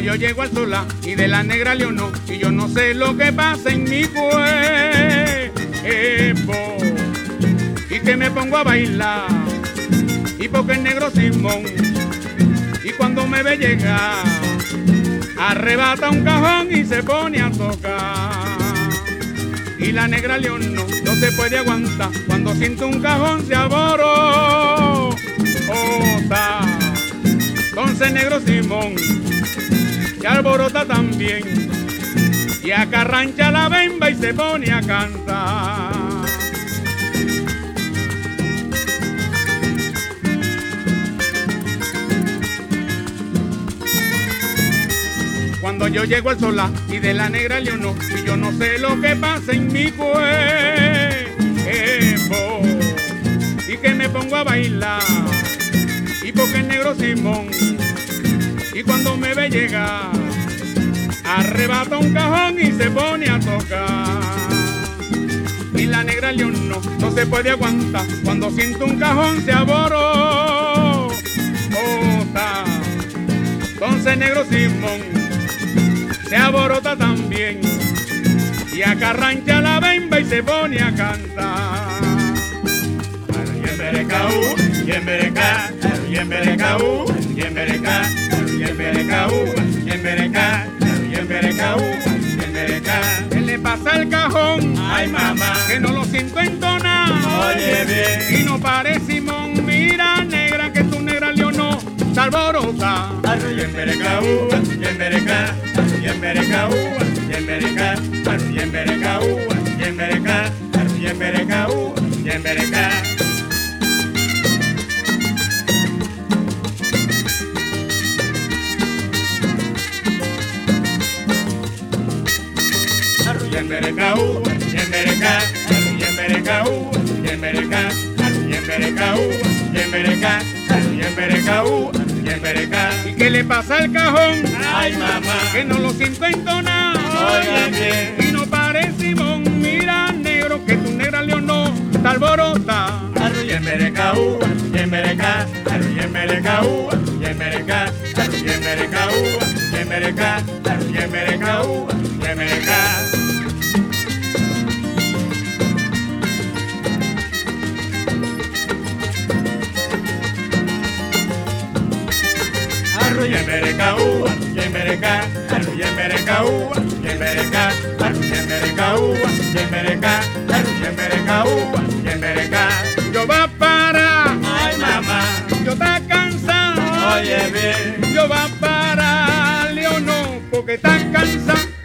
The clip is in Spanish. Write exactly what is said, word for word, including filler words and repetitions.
yo llego al Solá y de la Negra Leonor, y yo no sé lo que pasa en mi cuerpo, y que me pongo a bailar, y porque el negro Simón, y cuando me ve llegar, arrebata un cajón y se pone a tocar. Y la Negra León no, no se puede aguantar, cuando siente un cajón se aborota. Entonces negro Simón se alborota también y acarrancha la bemba y se pone a cantar. Cuando yo llego al Solá y de la Negra Leonor, y yo no sé lo que pasa en mi cuerpo, y que me pongo a bailar, y porque el negro Simón, y cuando me ve llegar, arrebata un cajón y se pone a tocar. Y la Negra León no, no se puede aguantar, cuando siente un cajón se aborota. Entonces negro Simón se aborota también y acarrancha la bemba y se pone a cantar. Yemberecaú, yembereca, yemberecaú, yembereca, yemberecaú, yembereca, yemberecaú, yembereca. ¿Qué le pasa al cajón? Ay mamá, que no lo siento entonar. Oye bien, y no pare Simón, mira negra que tu Negra Leonor se alborota. Yemberecaú, yembereca, yemberecaú, yembereca, yemberecaú, yembereca, yemberecaú, yembereca. Yemberecaú, yembereca, yemberecaú, yembereca, yemberecaú, yembereca, yemberecaú, yembereca. ¿Y qué le pasa al cajón? Ay mamá, que no lo siento entonar. Oye bien, y no pare Simón, mira negro que tu Negra Leonor se alborota. Yemberecaú, yembereca, yemberecaú, yembereca, yemberecaú, yembereca, yemberecaú, yembereca. Yemberecaú, yembereca, yemberecaú, yembereca, yemberecaú, yembereca, yemberecaú, yembereca. Yo va para, Ay mamá, yo está cansado. oye bien, Yo va para Leonor porque está cansado.